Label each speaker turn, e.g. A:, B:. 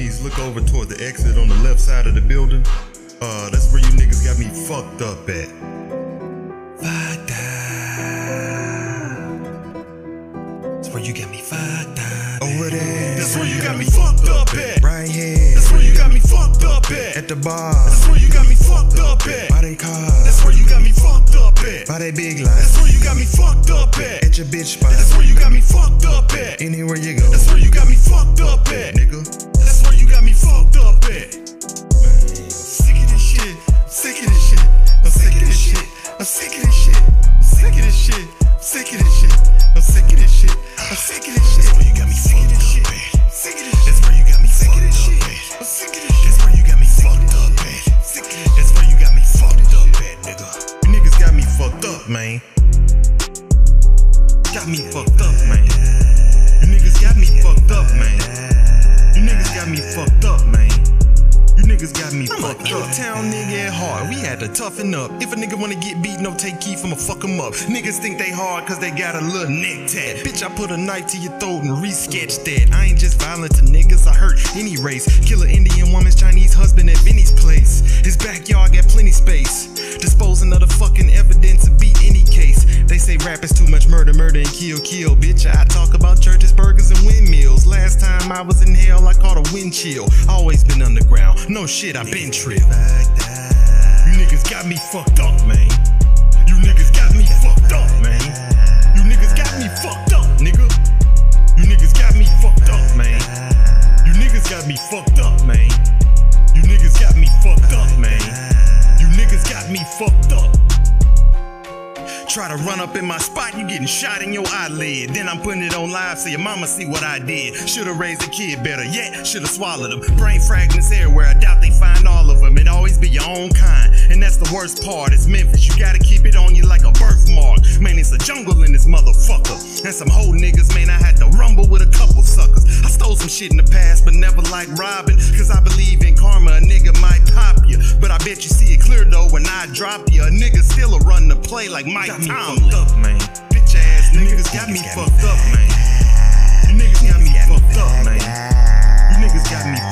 A: Please look over toward the exit on the left side of the building. That's where you niggas got me fucked up at.
B: Fucked up. That's where you got me fucked up.
A: Over there.
B: That's where you got me fucked up at.
A: Right here.
B: That's where you got me fucked up at.
A: At the bar.
B: That's where you got me fucked up at.
A: By they cars.
B: That's where you got me fucked up at.
A: By they big lights.
B: That's where you got me fucked up at.
A: At your bitch spot.
B: That's where you got me fucked up at.
A: Anywhere you go.
B: That's where you got me fucked up at.
A: Nigga.
B: That's where you got me fucked up at. Sick of this shit. Sick of this shit. I'm sick of this shit. I'm sick of this shit. I'm sick of this shit. I'm sick of this shit. I'm sick of this shit. I'm sick of this shit. That's where you got me fucked up at. Sick of this shit. That's where you got me fucked up at. I'm sick of this shit. That's where you got me fucked up at. Sick of this. That's where you got me fucked up at, nigga.
A: You niggas got me fucked up, man. Got me fucked up, man. You niggas got me fucked up, man. You niggas got me fucked up, man. You niggas got me fucked up. Town nigga at heart, we had to toughen up. If a nigga wanna get beat, no take keef, I'ma fuck him up. Niggas think they hard cause they got a little neck tat. Bitch, I put a knife to your throat and re-sketch that. I ain't just violent to niggas, I hurt any race. Kill an Indian woman's Chinese husband at Vinny's place. His backyard got plenty space. Disposing of the fucking evidence and beat any case. They say rap is too much murder, murder and kill, kill. Bitch, I talk about churches, burgers, and windmills. Last time I was in hell, I caught a wind chill. Always been underground. No shit, I been tripped. You niggas got me fucked up, man. You niggas got me fucked up, man. You niggas got me fucked up, nigga. You niggas got me fucked up, man. You niggas got me fucked up, man. You niggas got me fucked up, man. You niggas got me fucked up. Try to run up in my spot, you getting shot in your eyelid. Then I'm putting it on live so your mama see what I did. Should've raised the kid better, yeah, should've swallowed them. Brain fragments everywhere, I doubt they find all of them. It always be your own kind, and that's the worst part. It's Memphis, you gotta keep it on you like a birthmark. Man, it's a jungle in this motherfucker. And some whole niggas, man, I had to rumble with a couple suckers. I stole some shit in the past, but never like robbing. Cause I believe in karma, a nigga might pop you. But I bet you see it clear though when I drop you. A nigga still a run the play like Mike Tomlin. Up, man. Bitch ass niggas got me fucked up, man. You niggas got me fucked up, man. You niggas got me